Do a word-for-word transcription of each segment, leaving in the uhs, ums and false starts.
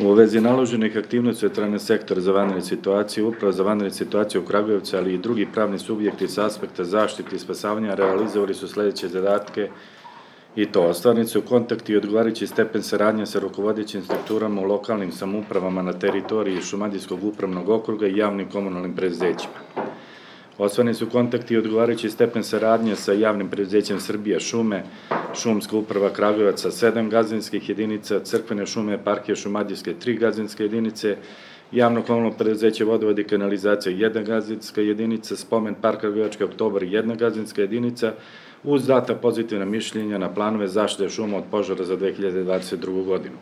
U vezi naloženih aktivnosti od strane sektora za vanredne situacije, Uprava za vanredne situacije u Kragujevcu, ali i drugi pravni subjekti s aspekta zaštite i spasavanja realizovali su sledeće zadatke i to ostvareni su kontakti i odgovarajući stepen saradnje sa rukovodećim strukturama u lokalnim samoupravama na teritoriji Šumadijskog upravnog okruga i javnim komunalnim preduzećima. Ostvareni su kontakti i odgovarajući stepen saradnje sa javnim preduzećem Srbija šume, Šumska uprava Kragujevac sa sedam gazdinskih jedinica, Crkvene šume, Eparhije Šumadijske tri gazdinske jedinice, javno komunalno preduzeće Vodovod i kanalizacija jedna gazdinska jedinica, Spomen park Kragujevački oktobar jedna gazdinska jedinica, uz data pozitivna mišljenja na planove zaštite šuma od požara za dve hiljade dvadeset drugu. godinu.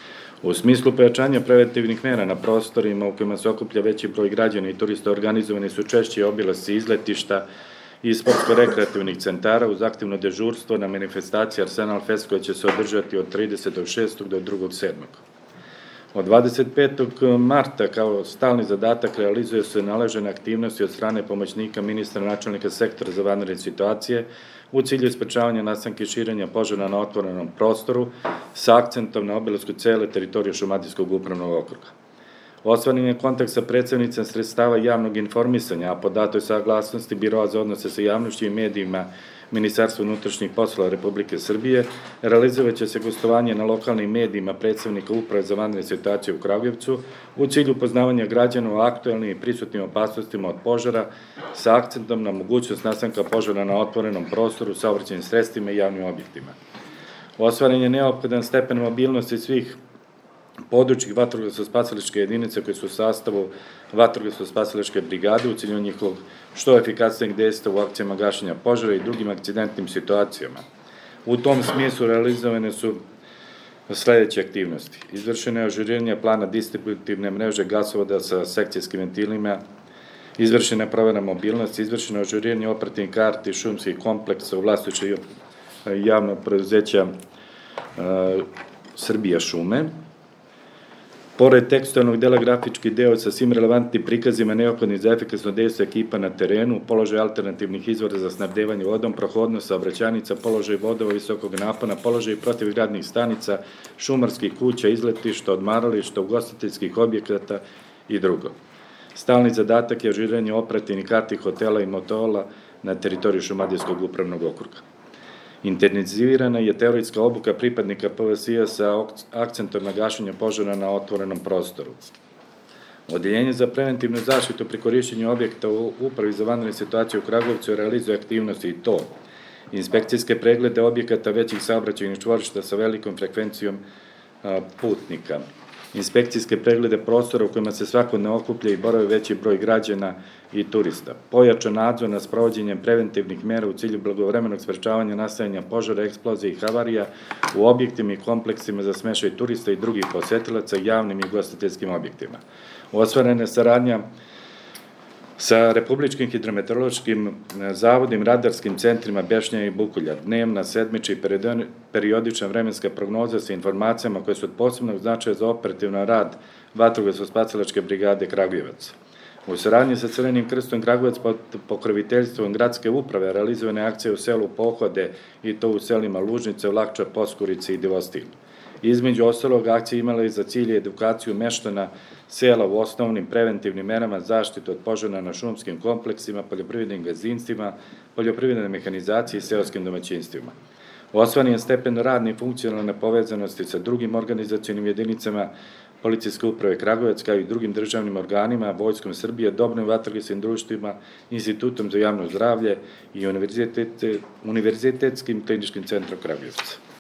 U smislu pojačanja preventivnih mera na prostorima u kojima se okuplja veći broj građana i turista, organizovani su češći obilasci izletišta i sportsko-rekreativnih centara uz aktivno dežurstvo na manifestaciji Arsenal Fest koja će se održati od tridesetog šestog do drugog sedmog Od dvadeset petog marta kao stalni zadatak realizuje se naložene aktivnosti od strane pomoćnika ministra načelnika sektora za vanredne situacije u cilju sprečavanja nastanka i širenja požara na otvorenom prostoru sa akcentom na obilasku cele teritorije Šumadijskog upravnog okruga. Ostvaren je kontakt sa predstavnicama sredstava javnog informisanja, a po datoj saglasnosti Biroa za odnose sa javnošću i medijima Ministarstva unutrašnjih poslova Republike Srbije, realizovaće se gostovanje na lokalnim medijima predstavnika Uprave za vanredne situacije u Kragujevcu u cilju upoznavanja građana o aktuelnim i prisutnim opasnostima od požara sa akcentom na mogućnost nastanka požara na otvorenom prostoru, saobraćajnim sredstvima i javnim objektima. Ostvaren je neophodan stepen mobilnosti svih područnih vatrogasno-spasilačke jedinice koje su u sastavu vatrogasno-spasilačke brigade u cilju njihovog što efikasnijeg dejstva u akcijama gašenja požara i drugim akcidentnim situacijama. U tom smislu realizovane su sledeće aktivnosti. Izvršeno je ažuriranje plana distributivne mreže gasovoda sa sekcijskim ventilima, izvršena je provera mobilnosti, izvršeno je ažuriranje operativnih karti šumskih kompleksa u vlasništvu javnog preduzeća Srbija šume. Pored tekstualnog dela, grafički deo sa svim relevantnim prikazima neophodnih za efikasno dejstvo ekipa na terenu, položaj alternativnih izvora za snabdevanje vodom, prohodnost saobraćajnica, položaj vodova visokog napona, položaj protivgradnih stanica, šumarskih kuća, izletišta, odmarališta, ugostiteljskih objekata i drugo. Stalni zadatak je ažuriranje operativnih karti hotela i motola na teritoriji Šumadijskog upravnog okruga. Intenzivirana je teoretska obuka pripadnika P V S I-a sa akcentom na gašenje požara na otvorenom prostoru. Odeljenje za preventivnu zaštitu pri korišćenju objekta u Upravi za vanredne situacije u Kragujevcu realizuje aktivnosti i to inspekcijske preglede objekata većih saobraćajnih čvorišta sa velikom frekvencijom putnika, inspekcijske preglede prostora u kojima se svakodnevno okuplja i boravi veći broj građana i turista, pojačan nadzor nad sprovođenjem preventivnih mera u cilju blagovremenog sprečavanja nastajanja požara, eksplozije i havarija u objektima i kompleksima za smešaj turista i drugih posetilaca, javnim i ugostiteljskim objektima. Ostvarena je saradnja sa Republičkim hidrometeorološkim zavodom, radarskim centrima Bešnja i Bukulja, dnevna, sedmična i periodična vremenska prognoza sa informacijama koje su od posebnog značaja za operativno rad vatrogasno-spasilačke brigade Kragujevac. U saradnji sa Crvenim krstom Kragujevac pod pokroviteljstvom gradske uprave realizovane akcije u selu Pohode i to u selima Lužnice, Lakča, Poskurice i Divostil. Između ostalog, akcija imala je za cilj edukaciju meštana sela u osnovnim preventivnim merama zaštite od požara na šumskim kompleksima, poljoprivrednim gazdinstvima, poljoprivredne mehanizacije i seoskim domaćinstvima. Ostvaren je stepen radne i funkcionalne povezanosti sa drugim organizacionim jedinicama Policijske uprave Kragujevac, kao i drugim državnim organima, Vojskom Srbije, dobrim vatrogasnim društvima, Institutom za javno zdravlje i Univerzitetskim kliničkim centrom Kragujevac.